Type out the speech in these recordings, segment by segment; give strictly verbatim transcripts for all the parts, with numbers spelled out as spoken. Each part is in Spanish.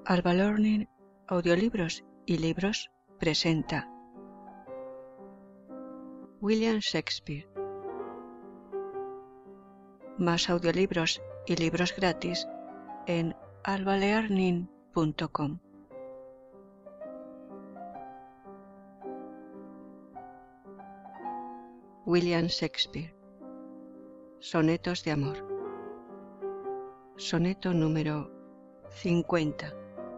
Alba Learning, Audiolibros y Libros presenta William Shakespeare. Más audiolibros y libros gratis en alba learning punto com. William Shakespeare. Sonetos de amor. Soneto número cincuenta.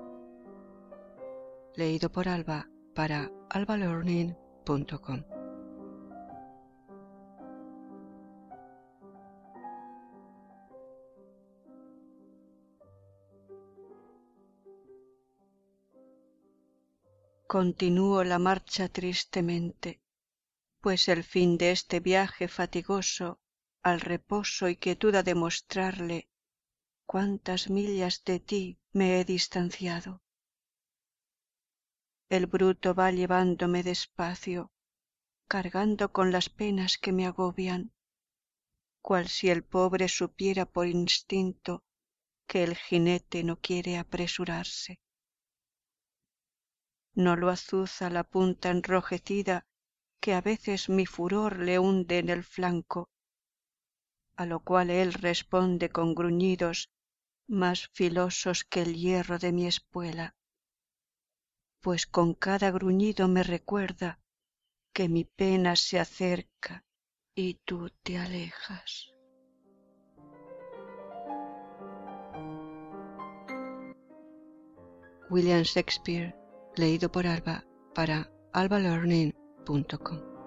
Leído por Alba para alba learning punto com. Continúo la marcha tristemente, pues el fin de este viaje fatigoso al reposo y quietud ha de mostrarle cuántas millas de ti me he distanciado. El bruto va llevándome despacio, cargando con las penas que me agobian, cual si el pobre supiera por instinto que el jinete no quiere apresurarse. No lo azuza la punta enrojecida que a veces mi furor le hunde en el flanco, a lo cual él responde con gruñidos más filosos que el hierro de mi espuela, pues con cada gruñido me recuerda que mi pena se acerca y tú te alejas. William Shakespeare, leído por Alba para alba learning punto com.